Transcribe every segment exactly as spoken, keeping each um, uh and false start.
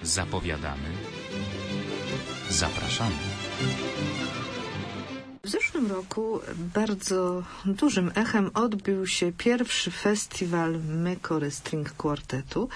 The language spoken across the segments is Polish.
Zapowiadamy. Zapraszamy. W zeszłym roku bardzo dużym echem odbił się pierwszy festiwal Mecore String Quartetu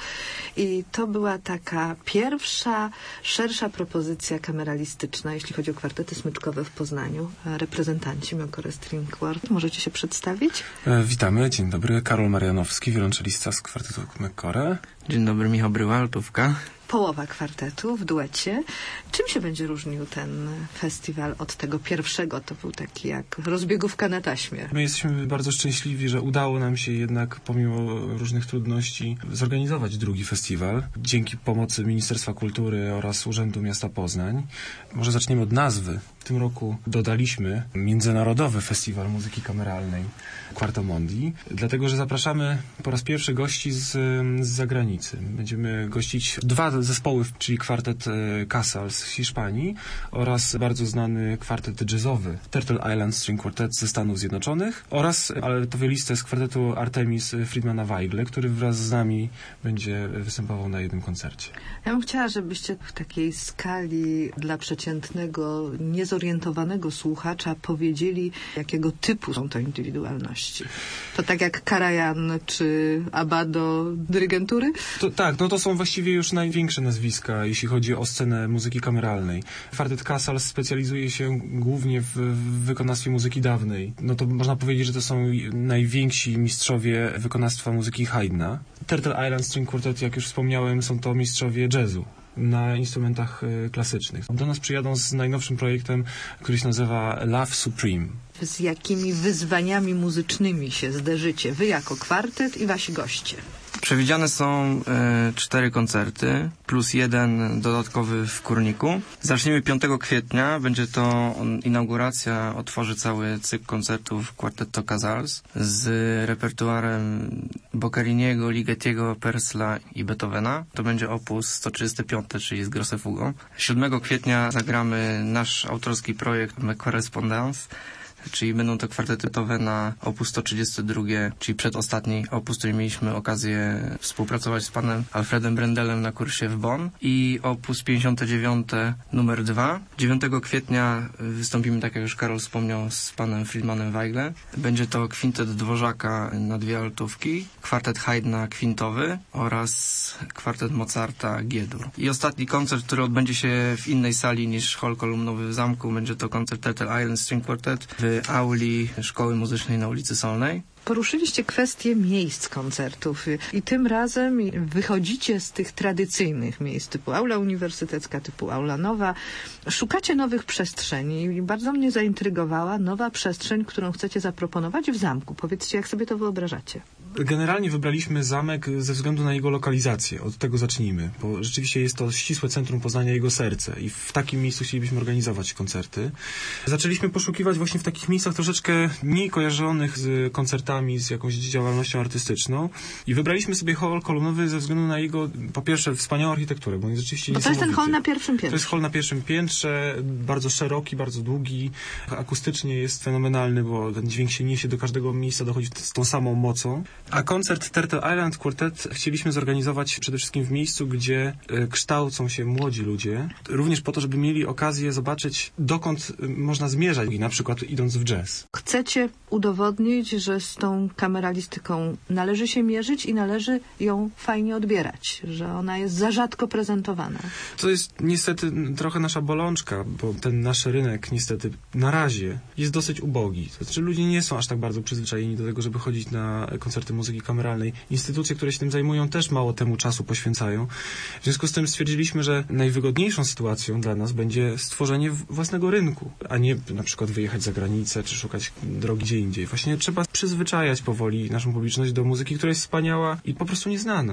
i to była taka pierwsza, szersza propozycja kameralistyczna, jeśli chodzi o kwartety smyczkowe w Poznaniu. Reprezentanci Mecore String Quartet, możecie się przedstawić? E, witamy, dzień dobry. Karol Marianowski, wiolonczelista z kwartetu Mecore. Dzień dobry, Michał Bryła, altówka. Połowa kwartetu w duecie. Czym się będzie różnił ten festiwal od tego pierwszego? To był taki jak rozbiegówka na taśmie. My jesteśmy bardzo szczęśliwi, że udało nam się jednak pomimo różnych trudności zorganizować drugi festiwal. Dzięki pomocy Ministerstwa Kultury oraz Urzędu Miasta Poznań. Może zaczniemy od nazwy. W tym roku dodaliśmy Międzynarodowy Festiwal Muzyki Kameralnej Quarto Mondi, dlatego że zapraszamy po raz pierwszy gości z, z zagranicy. Będziemy gościć dwa zespoły, czyli kwartet Casals z Hiszpanii oraz bardzo znany kwartet jazzowy Turtle Island String Quartet ze Stanów Zjednoczonych oraz altowiolinistę z kwartetu Artemis Friedmana Weigle, który wraz z nami będzie występował na jednym koncercie. Ja bym chciała, żebyście w takiej skali dla przeciętnego, niezorientowanego słuchacza powiedzieli, jakiego typu są to indywidualności. To tak jak Karajan czy Abado dyrygentury? To, tak, no to są właściwie już największe nazwiska, jeśli chodzi o scenę muzyki kameralnej. Kwartet Casals specjalizuje się głównie w, w wykonawstwie muzyki dawnej. No to można powiedzieć, że to są najwięksi mistrzowie wykonawstwa muzyki Haydna. Turtle Island String Quartet, jak już wspomniałem, są to mistrzowie jazzu na instrumentach y, klasycznych. Do nas przyjadą z najnowszym projektem, który się nazywa Love Supreme. Z jakimi wyzwaniami muzycznymi się zderzycie wy jako kwartet i wasi goście? Przewidziane są e, cztery koncerty, plus jeden dodatkowy w Kurniku. Zaczniemy piątego kwietnia, będzie to inauguracja, otworzy cały cykl koncertów Quartetto Casals z repertuarem Boccheriniego, Ligetiego, Persla i Beethovena. To będzie opus sto trzydziesty piąty, czyli z Grosse Fugo. siódmego kwietnia zagramy nasz autorski projekt Me Correspondance, czyli będą to kwartety Beethovena, opus sto trzydziesty drugi, czyli przedostatni opus, który mieliśmy okazję współpracować z panem Alfredem Brendelem na kursie w Bonn, i opus pięćdziesiąty dziewiąty numer dwa. dziewiątego kwietnia wystąpimy, tak jak już Karol wspomniał, z panem Friedmanem Weigle. Będzie to kwintet Dworzaka na dwie altówki, kwartet Haydna kwintowy oraz kwartet Mozarta G-dur. I ostatni koncert, który odbędzie się w innej sali niż hol kolumnowy w zamku, będzie to koncert Turtle Island String Quartet w auli Szkoły Muzycznej na ulicy Solnej. Poruszyliście kwestię miejsc koncertów i tym razem wychodzicie z tych tradycyjnych miejsc typu aula uniwersytecka, typu aula nowa. Szukacie nowych przestrzeni i bardzo mnie zaintrygowała nowa przestrzeń, którą chcecie zaproponować w zamku. Powiedzcie, jak sobie to wyobrażacie? Generalnie wybraliśmy zamek ze względu na jego lokalizację. Od tego zacznijmy, bo rzeczywiście jest to ścisłe centrum Poznania, jego serce i w takim miejscu chcielibyśmy organizować koncerty. Zaczęliśmy poszukiwać właśnie w takich miejscach troszeczkę mniej kojarzonych z koncertami, z jakąś działalnością artystyczną i wybraliśmy sobie hol kolumnowy ze względu na jego, po pierwsze, wspaniałą architekturę, bo on jest rzeczywiście Bo to jest ten hol na pierwszym piętrze. To jest hol na pierwszym piętrze, bardzo szeroki, bardzo długi, akustycznie jest fenomenalny, bo ten dźwięk się niesie do każdego miejsca, dochodzi z tą samą mocą. A koncert Turtle Island Quartet chcieliśmy zorganizować przede wszystkim w miejscu, gdzie y, kształcą się młodzi ludzie, również po to, żeby mieli okazję zobaczyć, dokąd y, można zmierzać, na przykład idąc w jazz. Chcecie udowodnić, że z tą kameralistyką należy się mierzyć i należy ją fajnie odbierać, że ona jest za rzadko prezentowana. To jest niestety trochę nasza bolączka, bo ten nasz rynek niestety na razie jest dosyć ubogi. To znaczy ludzie nie są aż tak bardzo przyzwyczajeni do tego, żeby chodzić na koncerty muzyki kameralnej. Instytucje, które się tym zajmują, też mało temu czasu poświęcają. W związku z tym stwierdziliśmy, że najwygodniejszą sytuacją dla nas będzie stworzenie własnego rynku, a nie na przykład wyjechać za granicę, czy szukać drogi gdzie indziej. Właśnie trzeba przyzwyczajać powoli naszą publiczność do muzyki, która jest wspaniała i po prostu nieznana.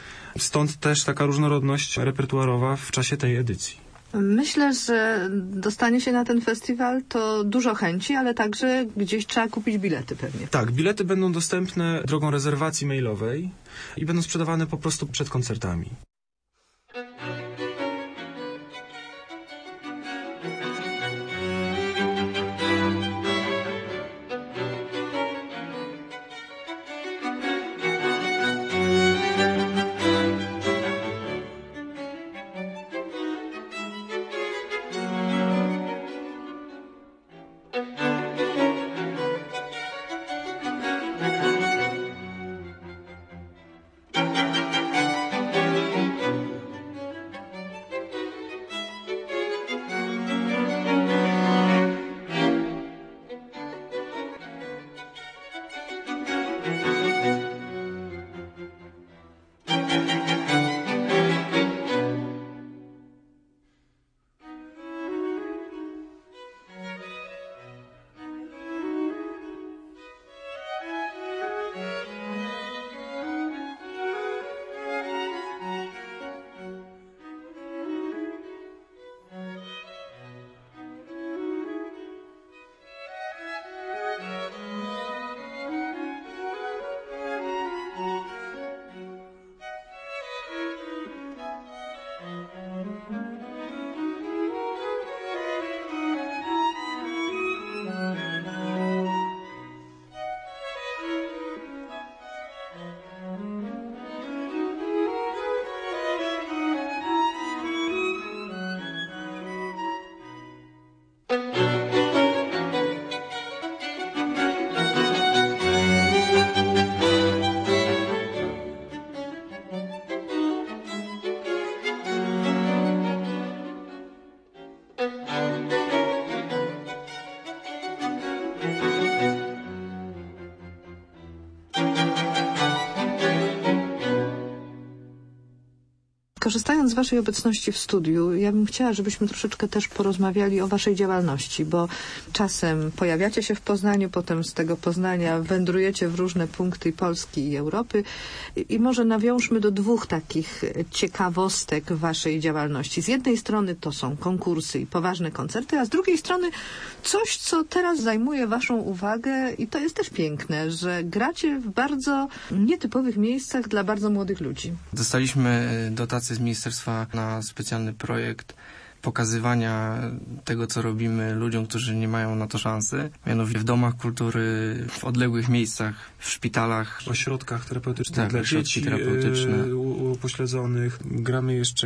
Stąd też taka różnorodność repertuarowa w czasie tej edycji. Myślę, że dostanie się na ten festiwal to dużo chęci, ale także gdzieś trzeba kupić bilety pewnie. Tak, bilety będą dostępne drogą rezerwacji mailowej i będą sprzedawane po prostu przed koncertami. Korzystając z waszej obecności w studiu, ja bym chciała, żebyśmy troszeczkę też porozmawiali o waszej działalności, bo czasem pojawiacie się w Poznaniu, potem z tego Poznania wędrujecie w różne punkty Polski i Europy i może nawiążmy do dwóch takich ciekawostek waszej działalności. Z jednej strony to są konkursy i poważne koncerty, a z drugiej strony coś, co teraz zajmuje waszą uwagę i to jest też piękne, że gracie w bardzo nietypowych miejscach dla bardzo młodych ludzi. Dostaliśmy dotację z ministerstwa na specjalny projekt pokazywania tego, co robimy ludziom, którzy nie mają na to szansy. Mianowicie w domach kultury, w odległych miejscach, w szpitalach. W ośrodkach terapeutycznych tak, dla dzieci terapeutyczne. upośledzonych. Gramy jeszcze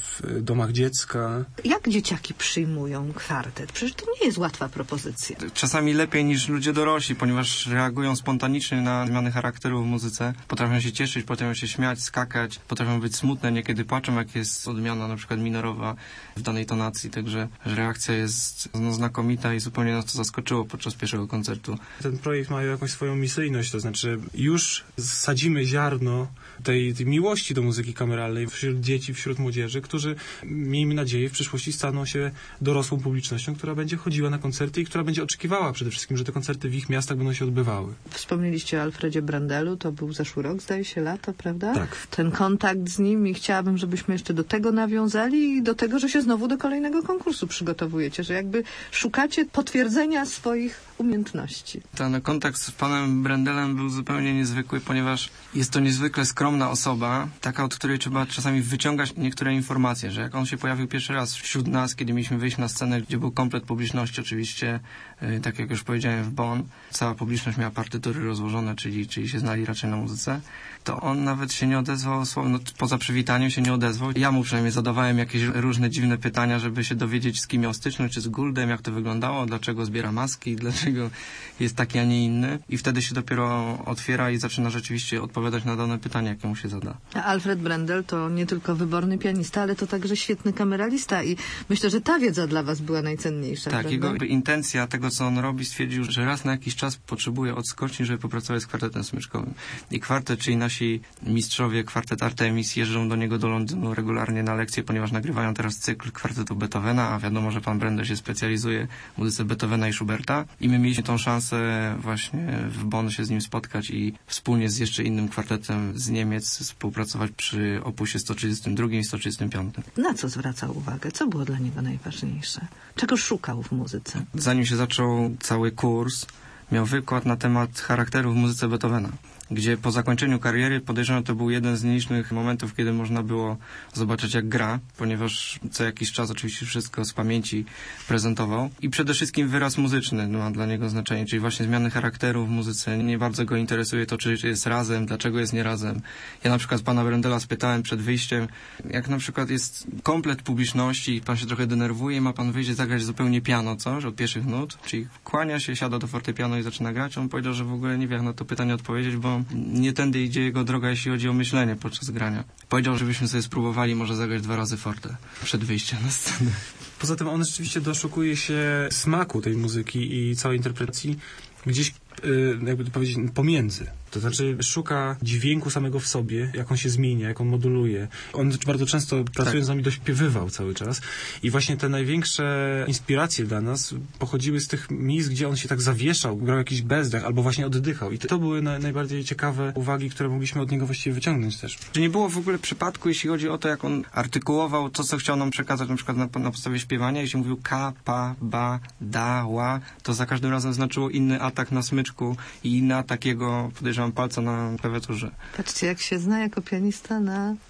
w domach dziecka. Jak dzieciaki przyjmują kwartet? Przecież to nie jest łatwa propozycja. Czasami lepiej niż ludzie dorośli, ponieważ reagują spontanicznie na zmiany charakteru w muzyce. Potrafią się cieszyć, potrafią się śmiać, skakać, potrafią być smutne, niekiedy płaczą, jak jest odmiana na przykład minorowa w danej tonacji, także reakcja jest no, znakomita i zupełnie nas to zaskoczyło podczas pierwszego koncertu. Ten projekt ma jakąś swoją misyjność, to znaczy już sadzimy ziarno tej, tej miłości do muzyki kameralnej wśród dzieci, wśród młodzieży, którzy, miejmy nadzieję, w przyszłości staną się dorosłą publicznością, która będzie chodziła na koncerty i która będzie oczekiwała przede wszystkim, że te koncerty w ich miastach będą się odbywały. Wspomnieliście o Alfredzie Brandelu, to był zeszły rok, zdaje się, lato, prawda? Tak. Ten kontakt z nim i chciałabym, żebyśmy jeszcze do tego nawiązali i do tego, że się znowu do kolejnego konkursu przygotowujecie, że jakby szukacie potwierdzenia swoich umiejętności. Ten kontakt z panem Brandelem był zupełnie niezwykły, ponieważ jest to niezwykle skromna osoba, taka, od której trzeba czasami wyciągać niektóre informacje, że jak on się pojawił pierwszy raz wśród nas, kiedy mieliśmy wyjść na scenę, gdzie był komplet publiczności oczywiście, yy, tak jak już powiedziałem w Bonn, cała publiczność miała partytury rozłożone, czyli, czyli się znali raczej na muzyce, to on nawet się nie odezwał słowem, no, poza przywitaniem się nie odezwał. Ja mu przynajmniej zadawałem jakieś różne dziwne pytania, żeby się dowiedzieć, z kim miał styczność, czy z Gouldem, jak to wyglądało, dlaczego zbiera maski, dlaczego jest taki, a nie inny. I wtedy się dopiero otwiera i zaczyna rzeczywiście odpowiadać na dane pytania, jakie mu się zada. A Alfred Brandel to nie tylko wyborny pianista, ale to także świetny kameralista i myślę, że ta wiedza dla was była najcenniejsza. Tak, prawda? jego intencja tego, co on robi, stwierdził, że raz na jakiś czas potrzebuje odskoczni, żeby popracować z kwartetem smyczkowym. I kwartet, czyli nasi mistrzowie, kwartet Artemis, jeżdżą do niego do Londynu regularnie na lekcje, ponieważ nagrywają teraz cykl kwartetu Beethovena, a wiadomo, że pan Brandel się specjalizuje w muzyce Beethovena i Schuberta. I my mieliśmy tą szansę właśnie w Bonn się z nim spotkać i wspólnie z jeszcze innym kwartetem z Niemiec współpracować przy opusie sto trzydziestym drugim i sto trzydziestym piątym. Na co zwracał uwagę? Co było dla niego najważniejsze? Czego szukał w muzyce? Zanim się zaczął cały kurs, miał wykład na temat charakteru w muzyce Beethovena, gdzie po zakończeniu kariery podejrzewam, to był jeden z nielicznych momentów, kiedy można było zobaczyć, jak gra, ponieważ co jakiś czas oczywiście wszystko z pamięci prezentował. I przede wszystkim wyraz muzyczny ma dla niego znaczenie, czyli właśnie zmiany charakteru w muzyce. Nie bardzo go interesuje to, czy jest razem, dlaczego jest nie razem. Ja na przykład pana Brandela spytałem przed wyjściem, jak na przykład jest komplet publiczności i pan się trochę denerwuje i ma pan wyjść zagrać zupełnie piano, co? Że od pierwszych nut, czyli kłania się, siada do fortepianu i zaczyna grać. On powiedział, że w ogóle nie wie, jak na to pytanie odpowiedzieć, bo nie tędy idzie jego droga, jeśli chodzi o myślenie podczas grania. Powiedział, żebyśmy sobie spróbowali może zagrać dwa razy forte przed wyjściem na scenę. Poza tym on rzeczywiście doszukuje się smaku tej muzyki i całej interpretacji gdzieś, jakby to powiedzieć, pomiędzy. To znaczy szuka dźwięku samego w sobie, jak on się zmienia, jak on moduluje. On bardzo często pracując tak. z nami dośpiewywał cały czas i właśnie te największe inspiracje dla nas pochodziły z tych miejsc, gdzie on się tak zawieszał, grał jakiś bezdech albo właśnie oddychał. I to były na, najbardziej ciekawe uwagi, które mogliśmy od niego właściwie wyciągnąć też. Że nie było w ogóle przypadku, jeśli chodzi o to, jak on artykułował to, co chciał nam przekazać na przykład na, na podstawie śpiewania. Jeśli mówił ka, pa, ba, da, ła, to za każdym razem znaczyło inny atak na smyczku i inny atak jego, podejrzewam, palca na klawiaturze. Patrzcie, jak się zna jako pianista na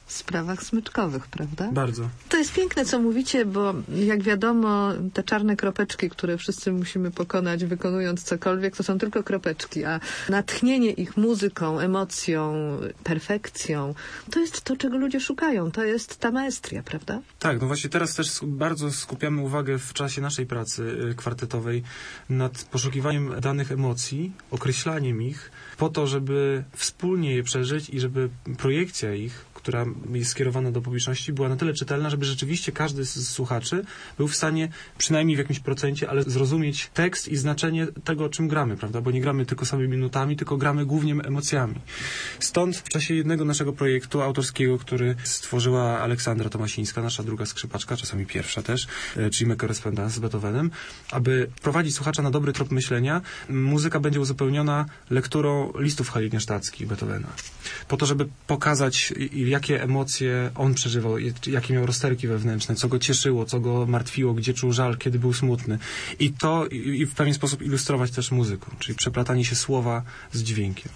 sprawach smyczkowych, prawda? Bardzo. To jest piękne, co mówicie, bo jak wiadomo, te czarne kropeczki, które wszyscy musimy pokonać, wykonując cokolwiek, to są tylko kropeczki, a natchnienie ich muzyką, emocją, perfekcją, to jest to, czego ludzie szukają. To jest ta maestria, prawda? Tak, no właśnie teraz też bardzo skupiamy uwagę w czasie naszej pracy kwartetowej nad poszukiwaniem danych emocji, określaniem ich, po to, żeby wspólnie je przeżyć i żeby projekcja ich, która jest skierowana do publiczności, była na tyle czytelna, żeby rzeczywiście każdy z słuchaczy był w stanie, przynajmniej w jakimś procencie, ale zrozumieć tekst i znaczenie tego, o czym gramy, prawda? Bo nie gramy tylko samymi nutami, tylko gramy głównie emocjami. Stąd w czasie jednego naszego projektu autorskiego, który stworzyła Aleksandra Tomasińska, nasza druga skrzypaczka, czasami pierwsza też, czyli My Correspondance z Beethovenem, aby prowadzić słuchacza na dobry trop myślenia, muzyka będzie uzupełniona lekturą listów heiligenstadtskich Beethovena. Po to, żeby pokazać, jakie emocje on przeżywał, jakie miał rozterki wewnętrzne, co go cieszyło, co go martwiło, gdzie czuł żal, kiedy był smutny. I to i w pewien sposób ilustrować też muzyką, czyli przeplatanie się słowa z dźwiękiem.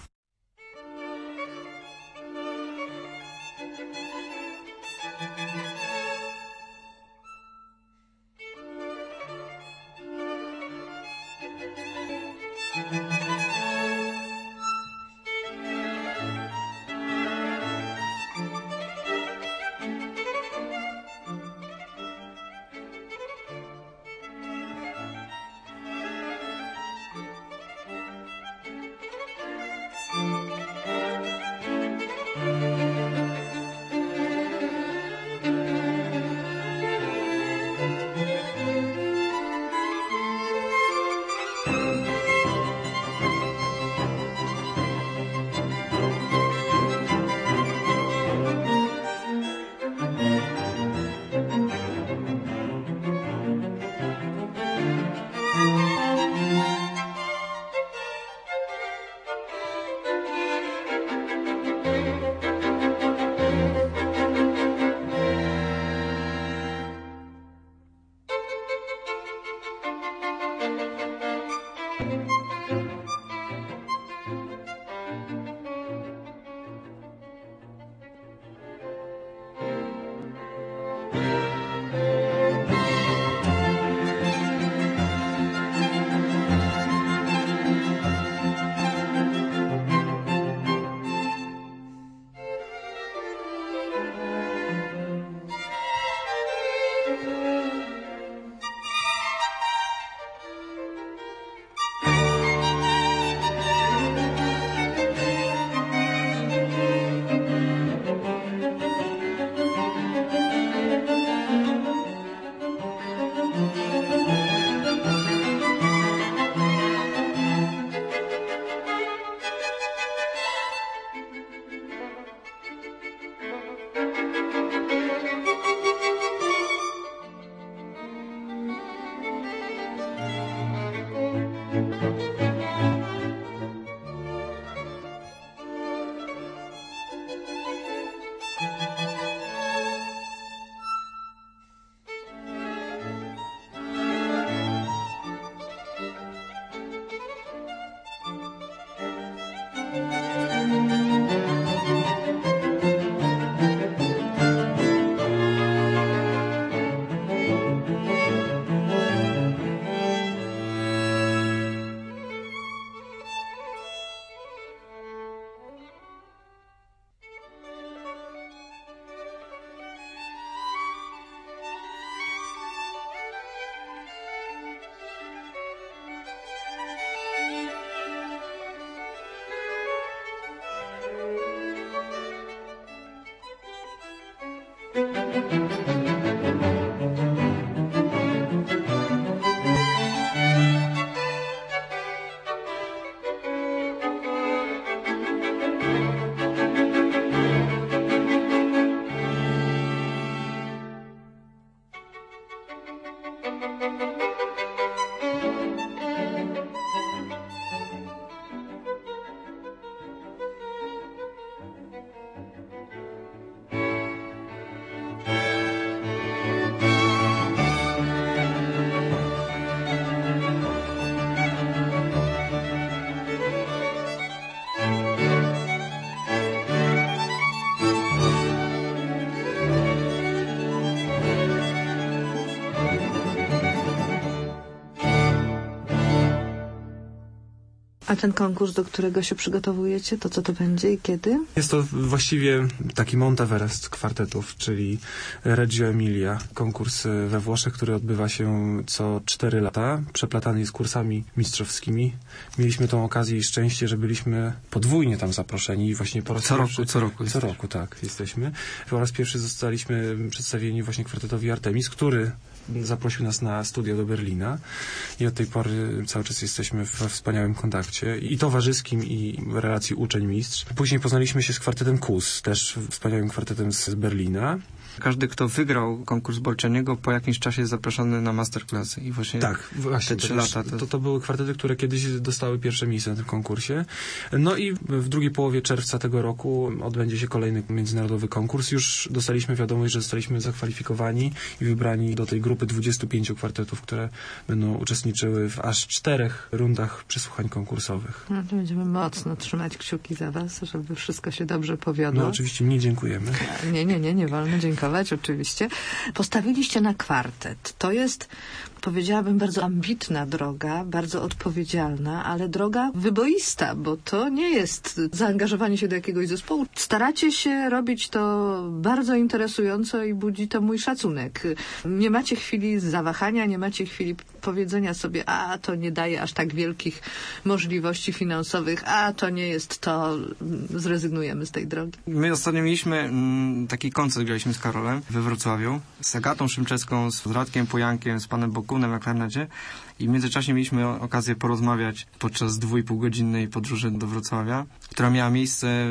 A ten konkurs, do którego się przygotowujecie, to co to będzie i kiedy? Jest to właściwie taki Monteverest kwartetów, czyli Reggio Emilia, konkurs we Włoszech, który odbywa się co cztery lata, przeplatany jest kursami mistrzowskimi. Mieliśmy tą okazję i szczęście, że byliśmy podwójnie tam zaproszeni i właśnie po raz co pierwszy... Roku, co roku. Co roku, tak, jesteśmy. Po raz pierwszy zostaliśmy przedstawieni właśnie kwartetowi Artemis, który zaprosił nas na studio do Berlina i od tej pory cały czas jesteśmy we wspaniałym kontakcie i towarzyskim, i relacji uczeń-mistrz. Później poznaliśmy się z kwartetem K U S, też wspaniałym kwartetem z Berlina. Każdy, kto wygrał konkurs Bolczaniego, po jakimś czasie jest zaproszony na masterclassy i właśnie, tak, właśnie te trzy to, lata. To... To, to były kwartety, które kiedyś dostały pierwsze miejsce na tym konkursie. No i w drugiej połowie czerwca tego roku odbędzie się kolejny międzynarodowy konkurs. Już dostaliśmy wiadomość, że zostaliśmy zakwalifikowani i wybrani do tej grupy dwudziestu pięciu kwartetów, które będą uczestniczyły w aż czterech rundach przesłuchań konkursowych. No to będziemy mocno trzymać kciuki za was, żeby wszystko się dobrze powiodło. No oczywiście nie dziękujemy. Nie, nie, nie, nie wolno dziękować. Oczywiście. Postawiliście na kwartet. To jest, powiedziałabym, bardzo ambitna droga, bardzo odpowiedzialna, ale droga wyboista, bo to nie jest zaangażowanie się do jakiegoś zespołu. Staracie się robić to bardzo interesująco i budzi to mój szacunek. Nie macie chwili zawahania, nie macie chwili powiedzenia sobie, a to nie daje aż tak wielkich możliwości finansowych, a to nie jest to, zrezygnujemy z tej drogi. My ostatnio mieliśmy mm, taki koncert, graliśmy z Karolem we Wrocławiu, z Agatą Szymczewską, z Radkiem Pojankiem, z panem Bokunem na klarnecie i w międzyczasie mieliśmy okazję porozmawiać podczas dwu i pół godzinnej podróży do Wrocławia, która miała miejsce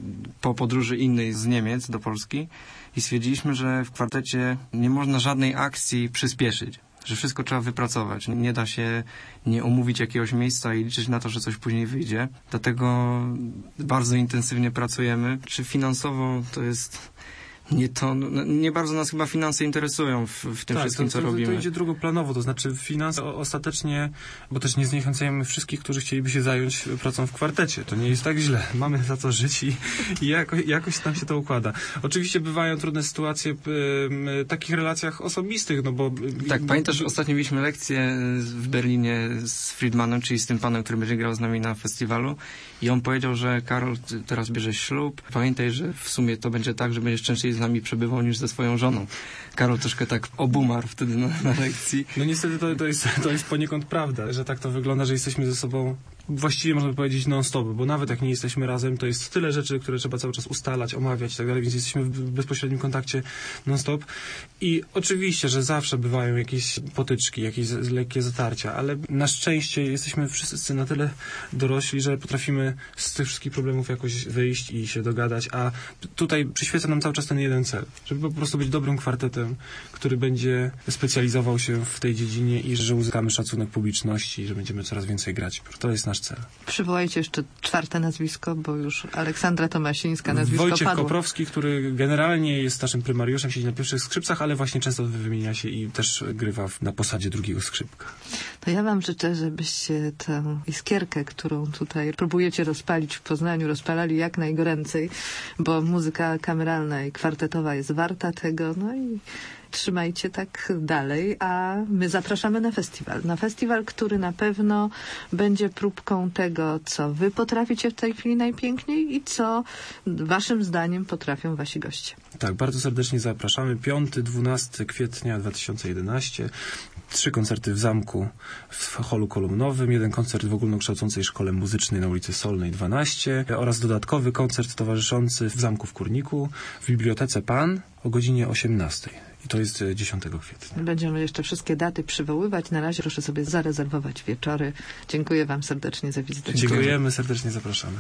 po podróży innej z Niemiec do Polski i stwierdziliśmy, że w kwartecie nie można żadnej akcji przyspieszyć, że wszystko trzeba wypracować. Nie da się nie omówić jakiegoś miejsca i liczyć na to, że coś później wyjdzie. Dlatego bardzo intensywnie pracujemy. Czy finansowo to jest... Nie, to, nie bardzo nas chyba finanse interesują w, w tym tak, wszystkim, to, co to, robimy. To idzie drugoplanowo, to znaczy finanse o, ostatecznie, bo też nie zniechęcajmy wszystkich, którzy chcieliby się zająć pracą w kwartecie. To nie jest tak źle. Mamy za co żyć i, i jako, jakoś nam się to układa. Oczywiście bywają trudne sytuacje w y, takich relacjach osobistych, no bo... Tak, y, pamiętasz, y, ostatnio mieliśmy lekcję w Berlinie z Friedmanem, czyli z tym panem, który będzie grał z nami na festiwalu i on powiedział, że Karol, ty teraz bierzesz ślub, pamiętaj, że w sumie to będzie tak, że będziesz częściej z nami przebywał niż ze swoją żoną. Karol troszkę tak obumarł wtedy na, na lekcji. No niestety to, to, jest, to jest poniekąd prawda, że tak to wygląda, że jesteśmy ze sobą właściwie można by powiedzieć non-stop, bo nawet jak nie jesteśmy razem, to jest tyle rzeczy, które trzeba cały czas ustalać, omawiać i tak dalej, więc jesteśmy w bezpośrednim kontakcie non-stop. I oczywiście, że zawsze bywają jakieś potyczki, jakieś lekkie zatarcia, ale na szczęście jesteśmy wszyscy na tyle dorośli, że potrafimy z tych wszystkich problemów jakoś wyjść i się dogadać, a tutaj przyświeca nam cały czas ten jeden cel, żeby po prostu być dobrym kwartetem, który będzie specjalizował się w tej dziedzinie i że uzyskamy szacunek publiczności i że będziemy coraz więcej grać. To jest nasz cel. Przywołajcie jeszcze czwarte nazwisko, bo już Aleksandra Tomasińska nazwisko Wojciech padło. Koprowski, który generalnie jest naszym prymariuszem, siedzi na pierwszych skrzypcach, ale właśnie często wymienia się i też grywa na posadzie drugiego skrzypka. To ja wam życzę, żebyście tę iskierkę, którą tutaj próbujecie rozpalić w Poznaniu, rozpalali jak najgoręcej, bo muzyka kameralna i kwartetowa jest warta tego, no i trzymajcie tak dalej, a my zapraszamy na festiwal. Na festiwal, który na pewno będzie próbką tego, co wy potraficie w tej chwili najpiękniej i co waszym zdaniem potrafią wasi goście. Tak, bardzo serdecznie zapraszamy. piątego do dwunastego kwietnia dwa tysiące jedenastego. Trzy koncerty w Zamku w holu kolumnowym, jeden koncert w ogólnokształcącej szkole muzycznej na ulicy Solnej dwanaście oraz dodatkowy koncert towarzyszący w Zamku w Kurniku w Bibliotece Pan o godzinie osiemnastej. I to jest dziesiątego kwietnia. Będziemy jeszcze wszystkie daty przywoływać. Na razie proszę sobie zarezerwować wieczory. Dziękuję wam serdecznie za wizytę. Dziękujemy, serdecznie zapraszamy.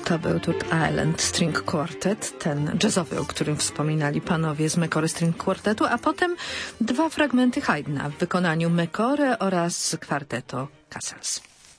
To był Tut Island String Quartet, ten jazzowy, o którym wspominali panowie z Mecore String Quartetu, a potem dwa fragmenty Haydna w wykonaniu Mecore oraz kwarteto Cassels.